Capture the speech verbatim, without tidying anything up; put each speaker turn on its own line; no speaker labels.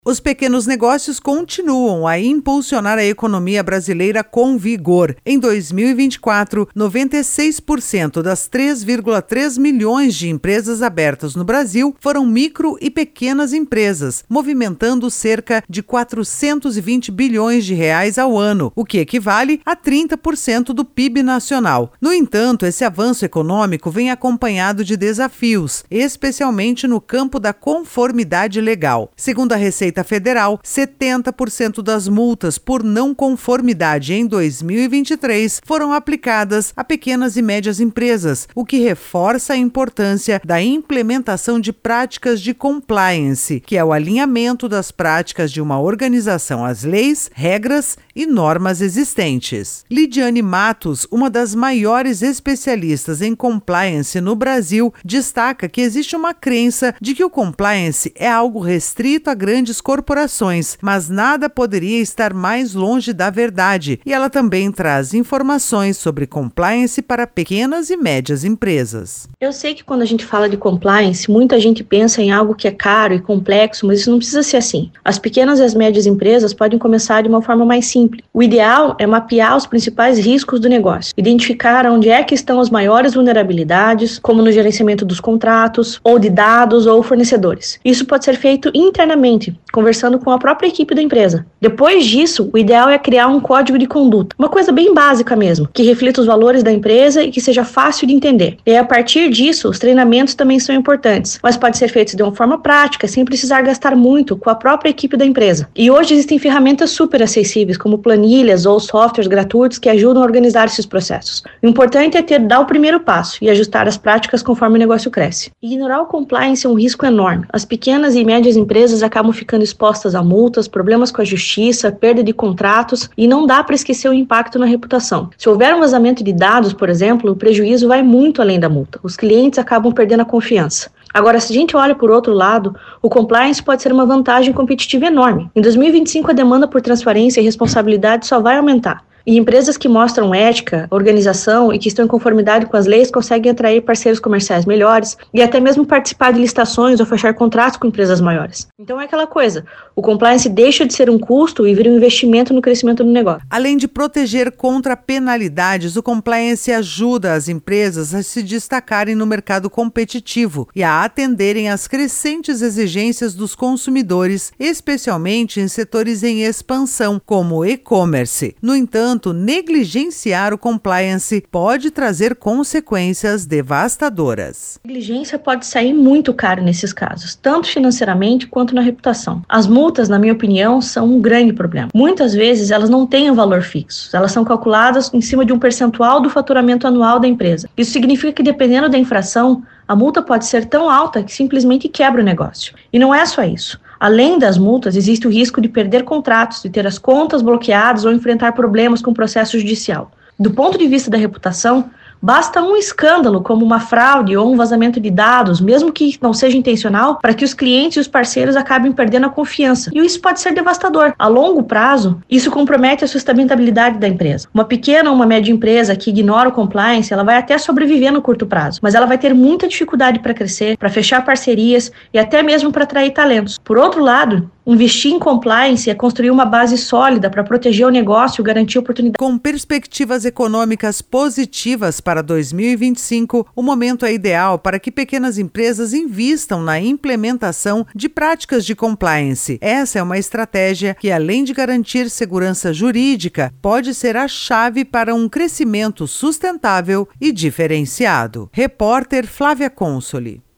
Os pequenos negócios continuam a impulsionar a economia brasileira com vigor. Em dois mil e vinte e quatro, noventa e seis por cento das três vírgula três milhões de empresas abertas no Brasil foram micro e pequenas empresas, movimentando cerca de quatrocentos e vinte bilhões de reais ao ano, o que equivale a trinta por cento do P I B nacional. No entanto, esse avanço econômico vem acompanhado de desafios, especialmente no campo da conformidade legal. Segundo a Receita Federal, setenta por cento das multas por não conformidade em dois mil e vinte e três foram aplicadas a pequenas e médias empresas, o que reforça a importância da implementação de práticas de compliance, que é o alinhamento das práticas de uma organização às leis, regras e normas existentes. Lidiane Matos, uma das maiores especialistas em compliance no Brasil, destaca que existe uma crença de que o compliance é algo restrito a grandes corporações, mas nada poderia estar mais longe da verdade. E ela também traz informações sobre compliance para pequenas e médias empresas.
Eu sei que quando a gente fala de compliance, muita gente pensa em algo que é caro e complexo, mas isso não precisa ser assim. As pequenas e as médias empresas podem começar de uma forma mais simples. O ideal é mapear os principais riscos do negócio, identificar onde é que estão as maiores vulnerabilidades, como no gerenciamento dos contratos, ou de dados ou fornecedores. Isso pode ser feito internamente, conversando com a própria equipe da empresa. Depois disso, o ideal é criar um código de conduta, uma coisa bem básica mesmo, que reflita os valores da empresa e que seja fácil de entender. E a partir disso, os treinamentos também são importantes, mas pode ser feito de uma forma prática, sem precisar gastar muito com a própria equipe da empresa. E hoje existem ferramentas super acessíveis, como planilhas ou softwares gratuitos que ajudam a organizar esses processos. O importante é ter dar o primeiro passo e ajustar as práticas conforme o negócio cresce. Ignorar o compliance é um risco enorme. As pequenas e médias empresas acabam ficando expostas a multas, problemas com a justiça, perda de contratos, e não dá para esquecer o impacto na reputação. Se houver um vazamento de dados, por exemplo, o prejuízo vai muito além da multa. Os clientes acabam perdendo a confiança. Agora, se a gente olha por outro lado, o compliance pode ser uma vantagem competitiva enorme. Em dois mil e vinte e cinco, a demanda por transparência e responsabilidade só vai aumentar. E empresas que mostram ética, organização e que estão em conformidade com as leis conseguem atrair parceiros comerciais melhores e até mesmo participar de licitações ou fechar contratos com empresas maiores. Então é aquela coisa, o compliance deixa de ser um custo e vira um investimento no crescimento do negócio.
Além de proteger contra penalidades, o compliance ajuda as empresas a se destacarem no mercado competitivo e a atenderem às crescentes exigências dos consumidores, especialmente em setores em expansão, como o e-commerce. No entanto, negligenciar o compliance pode trazer consequências devastadoras.
A negligência pode sair muito caro nesses casos, tanto financeiramente quanto na reputação. As multas, na minha opinião, são um grande problema. Muitas vezes elas não têm um valor fixo, elas são calculadas em cima de um percentual do faturamento anual da empresa. Isso significa que, dependendo da infração, a multa pode ser tão alta que simplesmente quebra o negócio. E não é só isso. Além das multas, existe o risco de perder contratos, de ter as contas bloqueadas ou enfrentar problemas com o processo judicial. Do ponto de vista da reputação, basta um escândalo, como uma fraude ou um vazamento de dados, mesmo que não seja intencional, para que os clientes e os parceiros acabem perdendo a confiança. E isso pode ser devastador. A longo prazo, isso compromete a sustentabilidade da empresa. Uma pequena ou uma média empresa que ignora o compliance, ela vai até sobreviver no curto prazo, mas ela vai ter muita dificuldade para crescer, para fechar parcerias e até mesmo para atrair talentos. Por outro lado, investir em compliance é construir uma base sólida para proteger o negócio e garantir oportunidades.
Com perspectivas econômicas positivas para dois mil e vinte e cinco, o momento é ideal para que pequenas empresas invistam na implementação de práticas de compliance. Essa é uma estratégia que, além de garantir segurança jurídica, pode ser a chave para um crescimento sustentável e diferenciado. Repórter Flávia Consoli.